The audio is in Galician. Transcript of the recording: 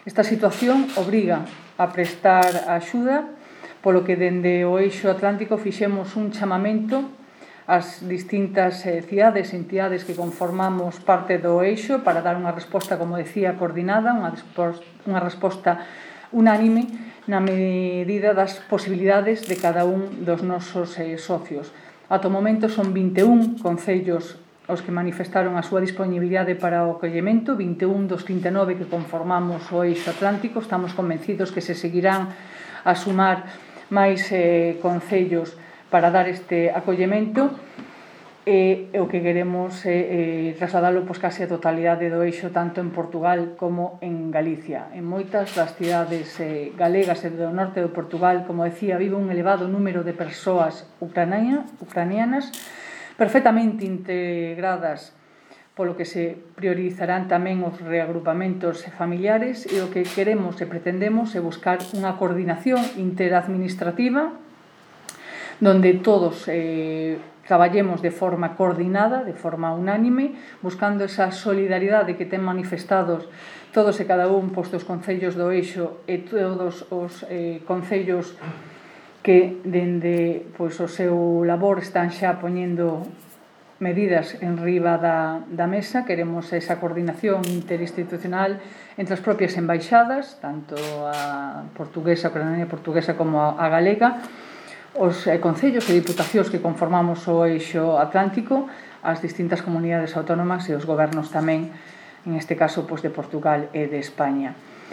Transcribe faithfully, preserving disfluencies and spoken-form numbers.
Esta situación obriga a prestar axuda, polo que dende o Eixo Atlántico fixemos un chamamento ás distintas eh, cidades e entidades que conformamos parte do eixo para dar unha resposta, como decía, coordinada, unha, unha resposta unánime na medida das posibilidades de cada un dos nosos eh, socios. Ata o momento son vinte e un concellos os que manifestaron a súa disponibilidade para o acollemento, vinte e un dos trinta e nove que conformamos o Eixo Atlántico. Estamos convencidos que se seguirán a sumar máis eh, concellos para dar este acollemento, e o que queremos é eh, trasladalo pois, case a totalidade do eixo, tanto en Portugal como en Galicia. En moitas das cidades eh, galegas e do norte de Portugal, como decía, vive un elevado número de persoas ucrania, ucranianas perfectamente integradas, polo que se priorizarán tamén os reagrupamentos familiares, e o que queremos e pretendemos é buscar unha coordinación interadministrativa donde todos eh, traballemos de forma coordinada, de forma unánime, buscando esa solidaridade que ten manifestados todos e cada un pois, dos concellos do eixo e todos os eh, concellos que dende pois, o seu labor están xa poñendo medidas en riba da, da mesa. Queremos esa coordinación interinstitucional entre as propias embaixadas, tanto a portuguesa, a ucraniana portuguesa como a, a galega, os eh, concellos e diputacións que conformamos o Eixo Atlántico, as distintas comunidades autónomas e os gobernos tamén, en este caso, pois, de Portugal e de España.